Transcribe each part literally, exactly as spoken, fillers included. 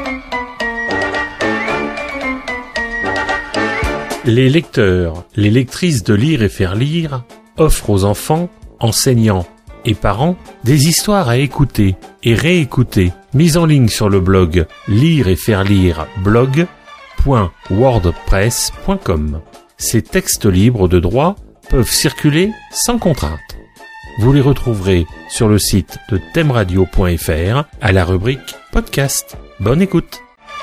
Les lecteurs, les lectrices de Lire et faire lire offrent aux enfants, enseignants et parents des histoires à écouter et réécouter, mises en ligne sur le blog lire et faire lire blog point wordpress point com. Ces textes libres de droit peuvent circuler sans contrainte. Vous les retrouverez sur le site de thème radio point f r à la rubrique podcast. Bonne écoute.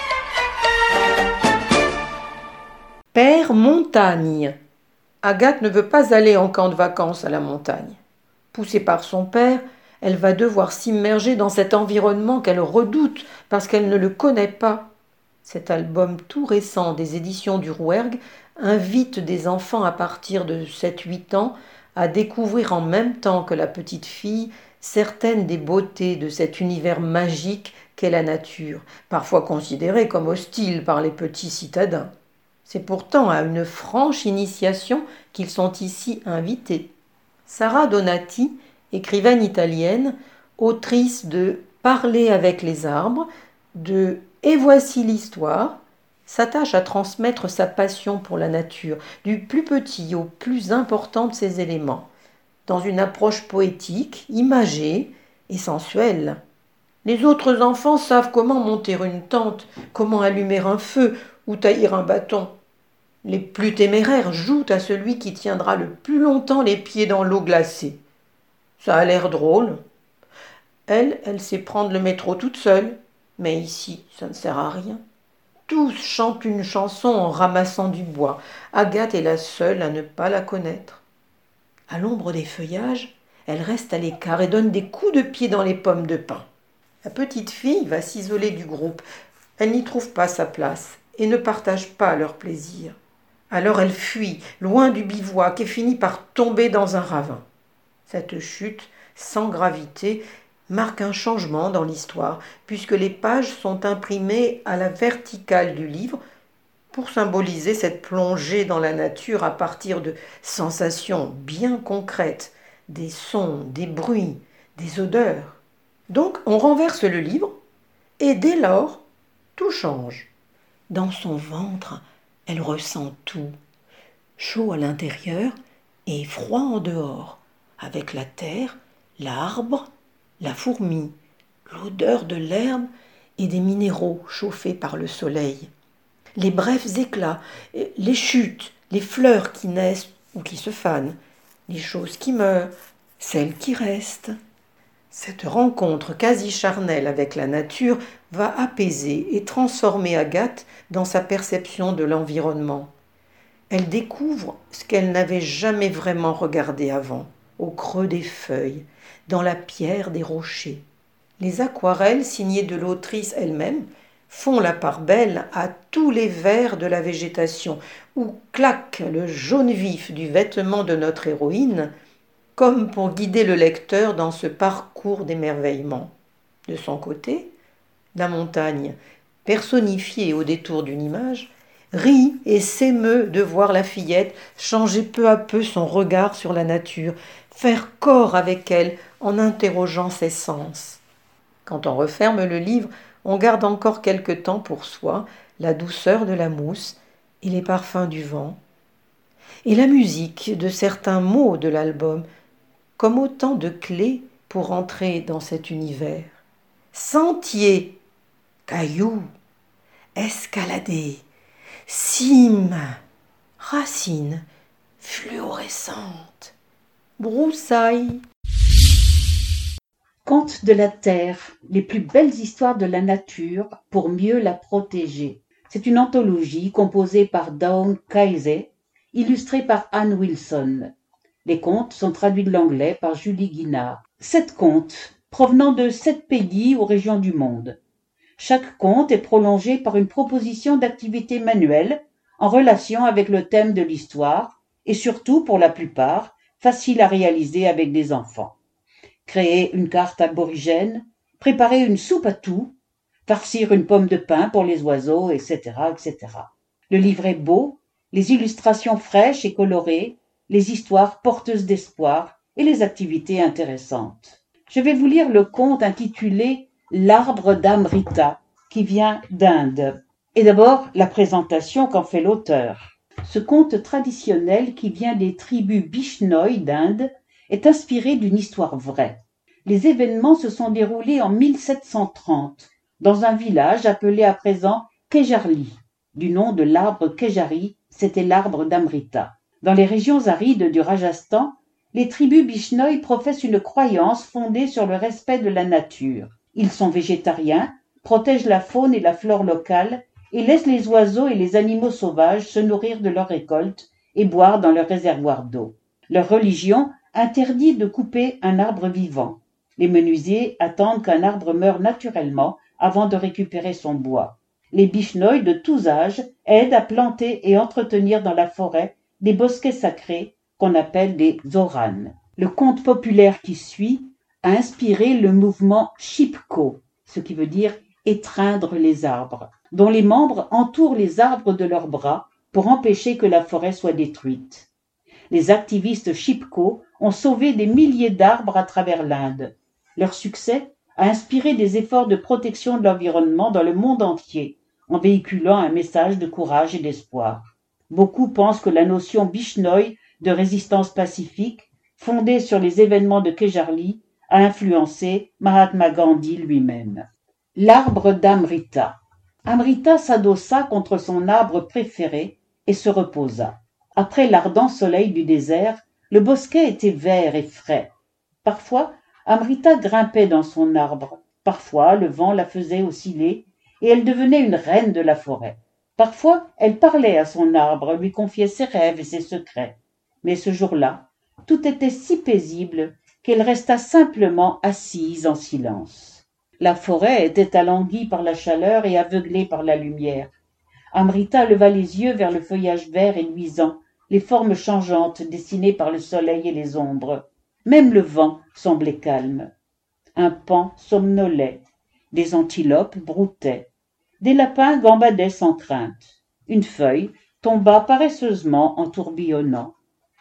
Père Montagne. Agathe ne veut pas aller en camp de vacances à la montagne. Poussée par son père, elle va devoir s'immerger dans cet environnement qu'elle redoute parce qu'elle ne le connaît pas. Cet album tout récent des éditions du Rouergue invite des enfants à partir de sept huit ans à découvrir en même temps que la petite fille certaines des beautés de cet univers magique qu'est la nature, parfois considérée comme hostile par les petits citadins. C'est pourtant à une franche initiation qu'ils sont ici invités. Sara Donati, écrivaine italienne, autrice de « Parler avec les arbres », de « Et voici l'histoire », s'attache à transmettre sa passion pour la nature, du plus petit au plus important de ses éléments, dans une approche poétique, imagée et sensuelle. Les autres enfants savent comment monter une tente, comment allumer un feu ou tailler un bâton. Les plus téméraires jouent à celui qui tiendra le plus longtemps les pieds dans l'eau glacée. Ça a l'air drôle. Elle, elle sait prendre le métro toute seule, mais ici, ça ne sert à rien. Tous chantent une chanson en ramassant du bois. Agathe est la seule à ne pas la connaître. À l'ombre des feuillages, elle reste à l'écart et donne des coups de pied dans les pommes de pin. La petite fille va s'isoler du groupe. Elle n'y trouve pas sa place et ne partage pas leur plaisir. Alors elle fuit, loin du bivouac, et finit par tomber dans un ravin. Cette chute, sans gravité, marque un changement dans l'histoire, puisque les pages sont imprimées à la verticale du livre pour symboliser cette plongée dans la nature à partir de sensations bien concrètes, des sons, des bruits, des odeurs. Donc on renverse le livre, et dès lors, tout change. Dans son ventre, elle ressent tout, chaud à l'intérieur et froid en dehors, avec la terre, l'arbre, la fourmi, l'odeur de l'herbe et des minéraux chauffés par le soleil. Les brefs éclats, les chutes, les fleurs qui naissent ou qui se fanent, les choses qui meurent, celles qui restent. Cette rencontre quasi charnelle avec la nature va apaiser et transformer Agathe dans sa perception de l'environnement. Elle découvre ce qu'elle n'avait jamais vraiment regardé avant, au creux des feuilles, dans la pierre des rochers. Les aquarelles signées de l'autrice elle-même font la part belle à tous les verts de la végétation, où claque le jaune vif du vêtement de notre héroïne, comme pour guider le lecteur dans ce parcours d'émerveillement. De son côté, la montagne, personnifiée au détour d'une image, rit et s'émeut de voir la fillette changer peu à peu son regard sur la nature, faire corps avec elle en interrogeant ses sens. Quand on referme le livre, on garde encore quelque temps pour soi la douceur de la mousse et les parfums du vent, et la musique de certains mots de l'album, comme autant de clés pour entrer dans cet univers. Sentier, cailloux, escalader, cime, racines fluorescentes, broussailles. Contes de la Terre, les plus belles histoires de la nature pour mieux la protéger. C'est une anthologie composée par Dawn Kaise, illustrée par Anne Wilson. Les contes sont traduits de l'anglais par Julie Guinard. Sept contes, provenant de sept pays ou régions du monde. Chaque conte est prolongé par une proposition d'activité manuelle en relation avec le thème de l'histoire et surtout, pour la plupart, facile à réaliser avec des enfants. Créer une carte aborigène, préparer une soupe à tout, farcir une pomme de pin pour les oiseaux, et cetera, et cetera. Le livre est beau, les illustrations fraîches et colorées, les histoires porteuses d'espoir et les activités intéressantes. Je vais vous lire le conte intitulé « L'arbre d'Amrita » qui vient d'Inde. Et d'abord, la présentation qu'en fait l'auteur. Ce conte traditionnel qui vient des tribus Bishnoi d'Inde est inspiré d'une histoire vraie. Les événements se sont déroulés en mille sept cent trente dans un village appelé à présent Kejarli, du nom de l'arbre Kejari, c'était l'arbre d'Amrita. Dans les régions arides du Rajasthan, les tribus Bishnoi professent une croyance fondée sur le respect de la nature. Ils sont végétariens, protègent la faune et la flore locale et laissent les oiseaux et les animaux sauvages se nourrir de leurs récoltes et boire dans leurs réservoirs d'eau. Leur religion interdit de couper un arbre vivant. Les menuisiers attendent qu'un arbre meure naturellement avant de récupérer son bois. Les Bishnoi de tous âges aident à planter et entretenir dans la forêt des bosquets sacrés qu'on appelle des zoranes. Le conte populaire qui suit a inspiré le mouvement Chipko, ce qui veut dire étreindre les arbres, dont les membres entourent les arbres de leurs bras pour empêcher que la forêt soit détruite. Les activistes Chipko ont sauvé des milliers d'arbres à travers l'Inde. Leur succès a inspiré des efforts de protection de l'environnement dans le monde entier, en véhiculant un message de courage et d'espoir. Beaucoup pensent que la notion Bishnoi de résistance pacifique, fondée sur les événements de Kejarli, a influencé Mahatma Gandhi lui-même. L'arbre d'Amrita. Amrita s'adossa contre son arbre préféré et se reposa. Après l'ardent soleil du désert, le bosquet était vert et frais. Parfois, Amrita grimpait dans son arbre. Parfois, le vent la faisait osciller et elle devenait une reine de la forêt. Parfois, elle parlait à son arbre, lui confiait ses rêves et ses secrets. Mais ce jour-là, tout était si paisible qu'elle resta simplement assise en silence. La forêt était alanguie par la chaleur et aveuglée par la lumière. Amrita leva les yeux vers le feuillage vert et luisant, les formes changeantes dessinées par le soleil et les ombres. Même le vent semblait calme. Un paon somnolait, des antilopes broutaient, des lapins gambadaient sans crainte. Une feuille tomba paresseusement en tourbillonnant.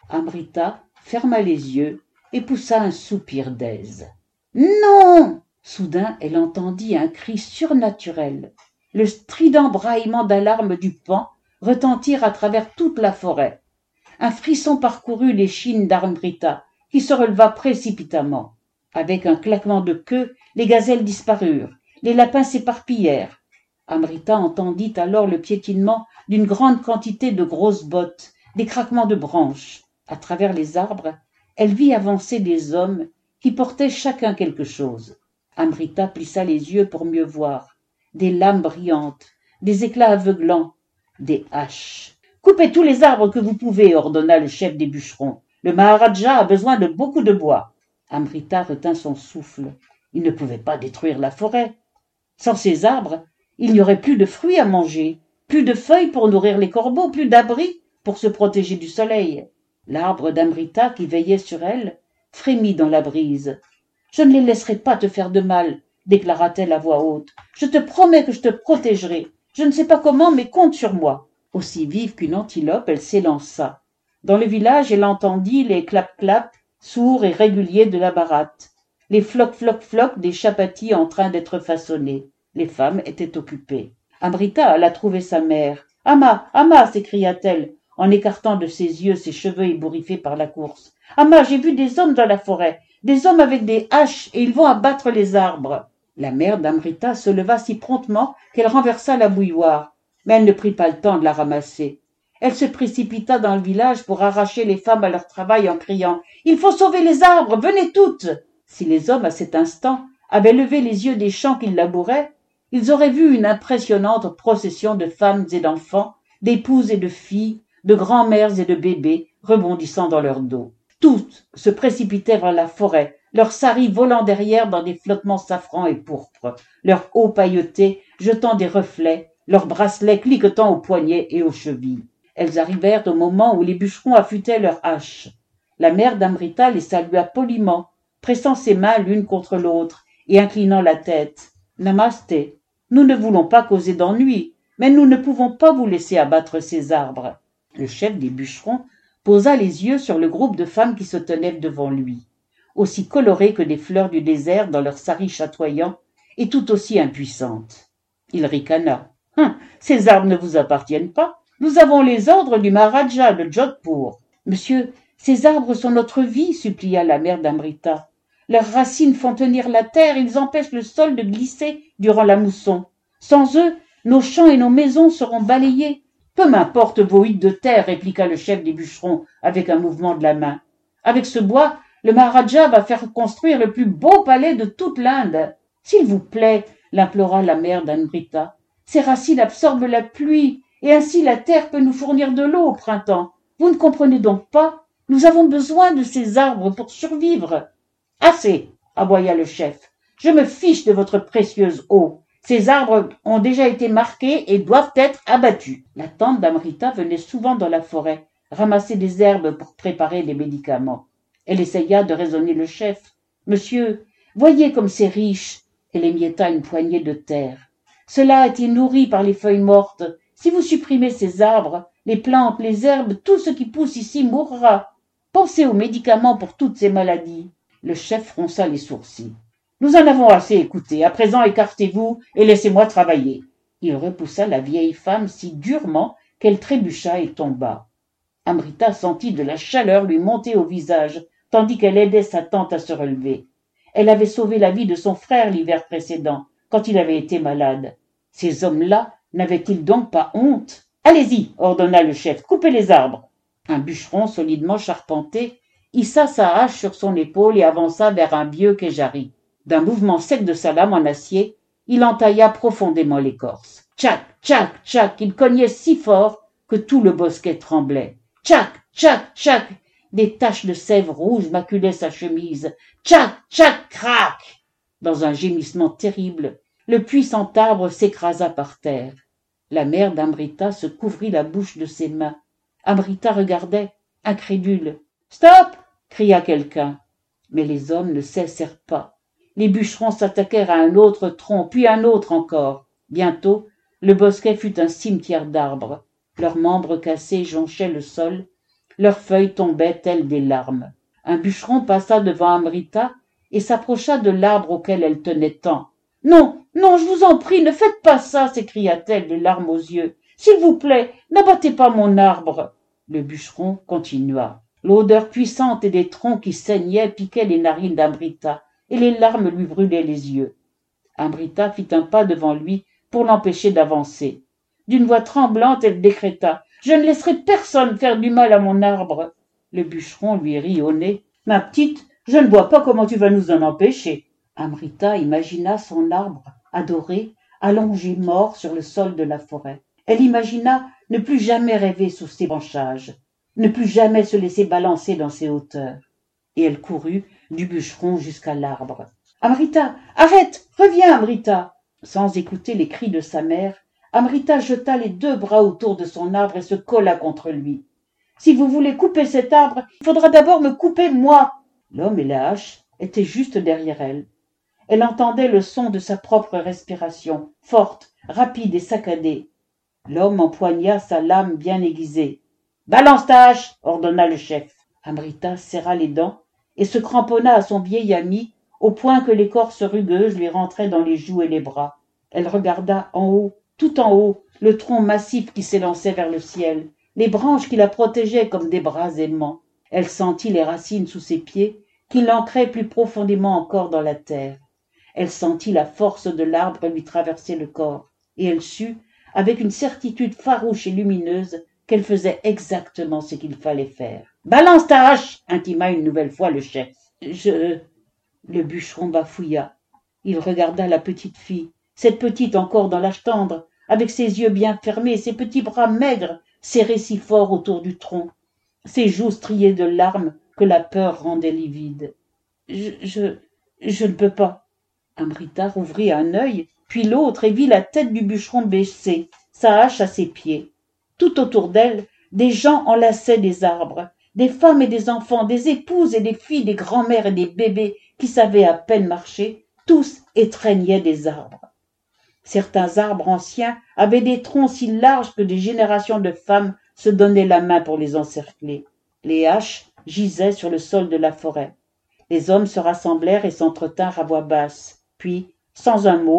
Amrita ferma les yeux et poussa un soupir d'aise. « Non !» Soudain, elle entendit un cri surnaturel. Le strident braillement d'alarme du paon retentit à travers toute la forêt. Un frisson parcourut l'échine d'Amrita, qui se releva précipitamment. Avec un claquement de queue, les gazelles disparurent, les lapins s'éparpillèrent. Amrita entendit alors le piétinement d'une grande quantité de grosses bottes, des craquements de branches. À travers les arbres, elle vit avancer des hommes qui portaient chacun quelque chose. Amrita plissa les yeux pour mieux voir. Des lames brillantes, des éclats aveuglants, des haches. « Coupez tous les arbres que vous pouvez, » ordonna le chef des bûcherons. « Le Maharaja a besoin de beaucoup de bois. » Amrita retint son souffle. Il ne pouvait pas détruire la forêt. Sans ces arbres, il n'y aurait plus de fruits à manger, plus de feuilles pour nourrir les corbeaux, plus d'abris pour se protéger du soleil. L'arbre d'Amrita, qui veillait sur elle, frémit dans la brise. « Je ne les laisserai pas te faire de mal, » déclara-t-elle à voix haute. « Je te promets que je te protégerai. Je ne sais pas comment, mais compte sur moi. » Aussi vive qu'une antilope, elle s'élança. Dans le village, elle entendit les clap-clap, sourds et réguliers de la baratte, les floc-floc-floc des chapatis en train d'être façonnés. Les femmes étaient occupées. Amrita alla trouver sa mère. « Amma, Amma !» s'écria-t-elle, en écartant de ses yeux ses cheveux ébouriffés par la course. « Amma, j'ai vu des hommes dans la forêt, des hommes avec des haches, et ils vont abattre les arbres. » La mère d'Amrita se leva si promptement qu'elle renversa la bouilloire, mais elle ne prit pas le temps de la ramasser. Elle se précipita dans le village pour arracher les femmes à leur travail en criant « Il faut sauver les arbres, venez toutes !» Si les hommes, à cet instant, avaient levé les yeux des champs qu'ils labouraient, ils auraient vu une impressionnante procession de femmes et d'enfants, d'épouses et de filles, de grand-mères et de bébés rebondissant dans leur dos. Toutes se précipitaient vers la forêt, leurs saris volant derrière dans des flottements safran et pourpre, leurs hauts pailletés jetant des reflets, leurs bracelets cliquetant aux poignets et aux chevilles. Elles arrivèrent au moment où les bûcherons affûtaient leurs haches. La mère d'Amrita les salua poliment, pressant ses mains l'une contre l'autre et inclinant la tête. « Namasté, nous ne voulons pas causer d'ennui, mais nous ne pouvons pas vous laisser abattre ces arbres. » Le chef des bûcherons posa les yeux sur le groupe de femmes qui se tenaient devant lui, aussi colorées que des fleurs du désert dans leurs saris chatoyants et tout aussi impuissantes. Il ricana. Hum, ces arbres ne vous appartiennent pas. Nous avons les ordres du Maharaja de Jodhpur. Monsieur, ces arbres sont notre vie, supplia la mère d'Amrita. Leurs racines font tenir la terre, ils empêchent le sol de glisser durant la mousson. Sans eux, nos champs et nos maisons seront balayés. Peu m'importe vos huttes de terre, répliqua le chef des bûcherons avec un mouvement de la main. Avec ce bois, le Maharaja va faire construire le plus beau palais de toute l'Inde. S'il vous plaît, l'implora la mère d'Amrita. Ces racines absorbent la pluie, et ainsi la terre peut nous fournir de l'eau au printemps. Vous ne comprenez donc pas? Nous avons besoin de ces arbres pour survivre. Assez, aboya le chef. Je me fiche de votre précieuse eau. Ces arbres ont déjà été marqués et doivent être abattus. La tante d'Amrita venait souvent dans la forêt, ramasser des herbes pour préparer des médicaments. Elle essaya de raisonner le chef. Monsieur, voyez comme c'est riche. Elle émietta une poignée de terre. Cela a été nourri par les feuilles mortes. Si vous supprimez ces arbres, les plantes, les herbes, tout ce qui pousse ici mourra. Pensez aux médicaments pour toutes ces maladies. Le chef fronça les sourcils. Nous en avons assez écouté. À présent, écartez-vous et laissez-moi travailler. Il repoussa la vieille femme si durement qu'elle trébucha et tomba. Amrita sentit de la chaleur lui monter au visage, tandis qu'elle aidait sa tante à se relever. Elle avait sauvé la vie de son frère l'hiver précédent, quand il avait été malade. Ces hommes-là n'avaient-ils donc pas honte? Allez-y, ordonna le chef, coupez les arbres. Un bûcheron solidement charpenté hissa sa hache sur son épaule et avança vers un vieux kéjari. D'un mouvement sec de sa lame en acier, il entailla profondément l'écorce. Tchac, tchac, tchac, il cognait si fort que tout le bosquet tremblait. Tchac, tchac, tchac, des taches de sève rouge maculaient sa chemise. Tchac, tchac, crac. Dans un gémissement terrible, le puissant arbre s'écrasa par terre. La mère d'Amrita se couvrit la bouche de ses mains. Amrita regardait, incrédule. « Stop !» cria quelqu'un. Mais les hommes ne cessèrent pas. Les bûcherons s'attaquèrent à un autre tronc, puis un autre encore. Bientôt, le bosquet fut un cimetière d'arbres. Leurs membres cassés jonchaient le sol, leurs feuilles tombaient telles des larmes. Un bûcheron passa devant Amrita et s'approcha de l'arbre auquel elle tenait tant. « Non, non, je vous en prie, ne faites pas ça !» s'écria-t-elle, les larmes aux yeux. « S'il vous plaît, n'abattez pas mon arbre !» Le bûcheron continua. L'odeur puissante et des troncs qui saignaient piquait les narines d'Amrita, et les larmes lui brûlaient les yeux. Amrita fit un pas devant lui pour l'empêcher d'avancer. D'une voix tremblante, elle décréta « Je ne laisserai personne faire du mal à mon arbre !» Le bûcheron lui rit au nez. « Ma petite, je ne vois pas comment tu vas nous en empêcher. » Amrita imagina son arbre, adoré, allongé mort sur le sol de la forêt. Elle imagina ne plus jamais rêver sous ses branchages, ne plus jamais se laisser balancer dans ses hauteurs. Et elle courut du bûcheron jusqu'à l'arbre. « Amrita, arrête, reviens, Amrita !» Sans écouter les cris de sa mère, Amrita jeta les deux bras autour de son arbre et se colla contre lui. « Si vous voulez couper cet arbre, il faudra d'abord me couper moi !» L'homme et la hache étaient juste derrière elle. Elle entendait le son de sa propre respiration, forte, rapide et saccadée. L'homme empoigna sa lame bien aiguisée. « Balance ta hache !» ordonna le chef. Amrita serra les dents et se cramponna à son vieil ami au point que l'écorce rugueuse lui rentrait dans les joues et les bras. Elle regarda en haut, tout en haut, le tronc massif qui s'élançait vers le ciel, les branches qui la protégeaient comme des bras aimants. Elle sentit les racines sous ses pieds qui l'ancraient plus profondément encore dans la terre. Elle sentit la force de l'arbre lui traverser le corps, et elle sut, avec une certitude farouche et lumineuse, qu'elle faisait exactement ce qu'il fallait faire. « Balance ta hache !» intima une nouvelle fois le chef. « Je... » Le bûcheron bafouilla. Il regarda la petite fille, cette petite encore dans l'âge tendre, avec ses yeux bien fermés, ses petits bras maigres, serrés si fort autour du tronc, ses joues striées de larmes que la peur rendait livides. « Je... je... je ne peux pas. » Amrita rouvrit un œil, puis l'autre, et vit la tête du bûcheron baissée, sa hache à ses pieds. Tout autour d'elle, des gens enlaçaient des arbres, des femmes et des enfants, des épouses et des filles, des grands-mères et des bébés qui savaient à peine marcher, tous étreignaient des arbres. Certains arbres anciens avaient des troncs si larges que des générations de femmes se donnaient la main pour les encercler. Les haches gisaient sur le sol de la forêt. Les hommes se rassemblèrent et s'entretinrent à voix basse. Puis, sans un mot,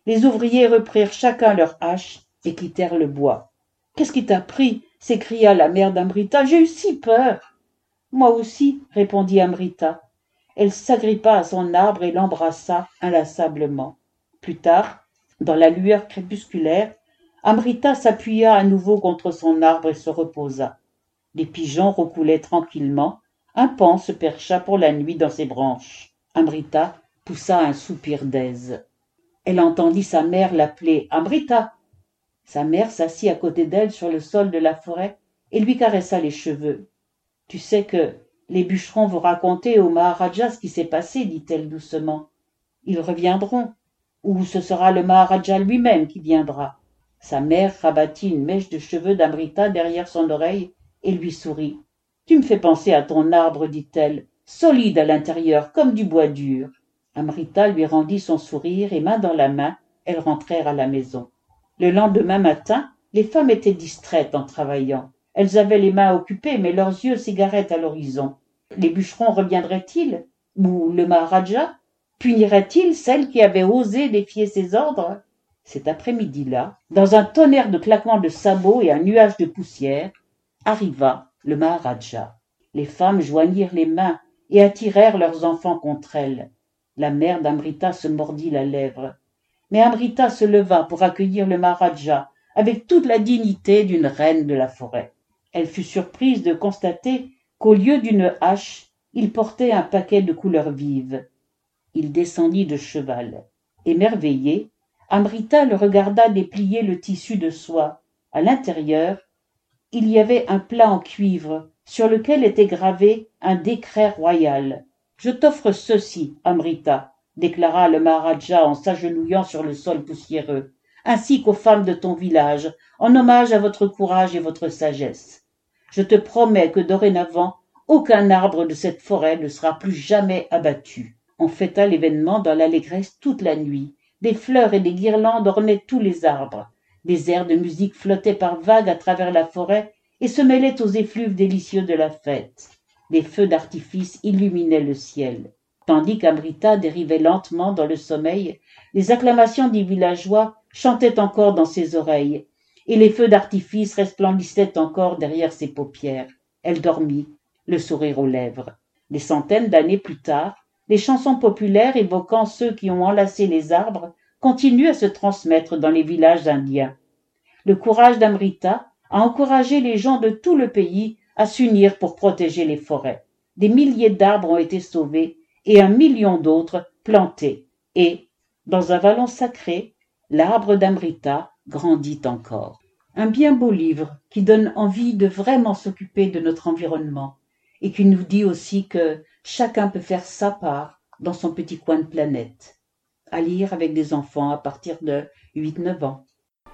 Les ouvriers reprirent chacun leur hache et quittèrent le bois. « Qu'est-ce qui t'a pris » s'écria la mère d'Amrita. « J'ai eu si peur !»« Moi aussi, » répondit Amrita. Elle s'agrippa à son arbre et l'embrassa inlassablement. Plus tard, dans la lueur crépusculaire, Amrita s'appuya à nouveau contre son arbre et se reposa. Les pigeons roucoulaient tranquillement. Un paon se percha pour la nuit dans ses branches. Amrita poussa un soupir d'aise. Elle entendit sa mère l'appeler « Amrita !» Sa mère s'assit à côté d'elle sur le sol de la forêt et lui caressa les cheveux. « Tu sais que les bûcherons vont raconter au Maharaja ce qui s'est passé, dit-elle doucement. Ils reviendront, ou ce sera le Maharaja lui-même qui viendra. » Sa mère rabattit une mèche de cheveux d'Amrita derrière son oreille et lui sourit. « Tu me fais penser à ton arbre, dit-elle, solide à l'intérieur, comme du bois dur. » Amrita lui rendit son sourire et main dans la main, elles rentrèrent à la maison. Le lendemain matin, les femmes étaient distraites en travaillant. Elles avaient les mains occupées, mais leurs yeux s'égaraient à l'horizon. Les bûcherons reviendraient-ils? Ou le Maharaja? Punirait-il celle qui avait osé défier ses ordres? Cet après-midi-là, dans un tonnerre de claquements de sabots et un nuage de poussière, arriva le Maharaja. Les femmes joignirent les mains et attirèrent leurs enfants contre elles. La mère d'Amrita se mordit la lèvre. Mais Amrita se leva pour accueillir le Maharaja avec toute la dignité d'une reine de la forêt. Elle fut surprise de constater qu'au lieu d'une hache, il portait un paquet de couleurs vives. Il descendit de cheval. Émerveillée, Amrita le regarda déplier le tissu de soie. À l'intérieur, il y avait un plat en cuivre sur lequel était gravé un décret royal. « Je t'offre ceci, Amrita, » déclara le Maharaja en s'agenouillant sur le sol poussiéreux, « ainsi qu'aux femmes de ton village, en hommage à votre courage et votre sagesse. Je te promets que dorénavant, aucun arbre de cette forêt ne sera plus jamais abattu. » On fêta l'événement dans l'allégresse toute la nuit. Des fleurs et des guirlandes ornaient tous les arbres. Des airs de musique flottaient par vagues à travers la forêt et se mêlaient aux effluves délicieux de la fête. Des feux d'artifice illuminaient le ciel. Tandis qu'Amrita dérivait lentement dans le sommeil, les acclamations des villageois chantaient encore dans ses oreilles, et les feux d'artifice resplendissaient encore derrière ses paupières. Elle dormit, le sourire aux lèvres. Des centaines d'années plus tard, les chansons populaires évoquant ceux qui ont enlacé les arbres continuent à se transmettre dans les villages indiens. Le courage d'Amrita a encouragé les gens de tout le pays à s'unir pour protéger les forêts. Des milliers d'arbres ont été sauvés et un million d'autres plantés. Et, dans un vallon sacré, l'arbre d'Amrita grandit encore. Un bien beau livre qui donne envie de vraiment s'occuper de notre environnement et qui nous dit aussi que chacun peut faire sa part dans son petit coin de planète. À lire avec des enfants à partir de huit neuf ans.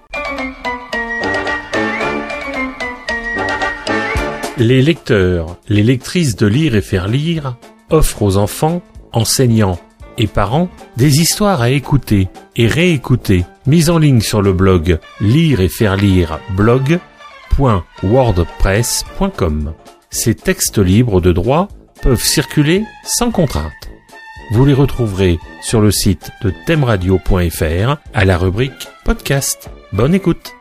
Les lecteurs, les lectrices de Lire et faire lire offrent aux enfants, enseignants et parents des histoires à écouter et réécouter, mises en ligne sur le blog lire et faire lire blog point wordpress point com. Ces textes libres de droit peuvent circuler sans contrainte. Vous les retrouverez sur le site de thème radio point f r à la rubrique podcast. Bonne écoute!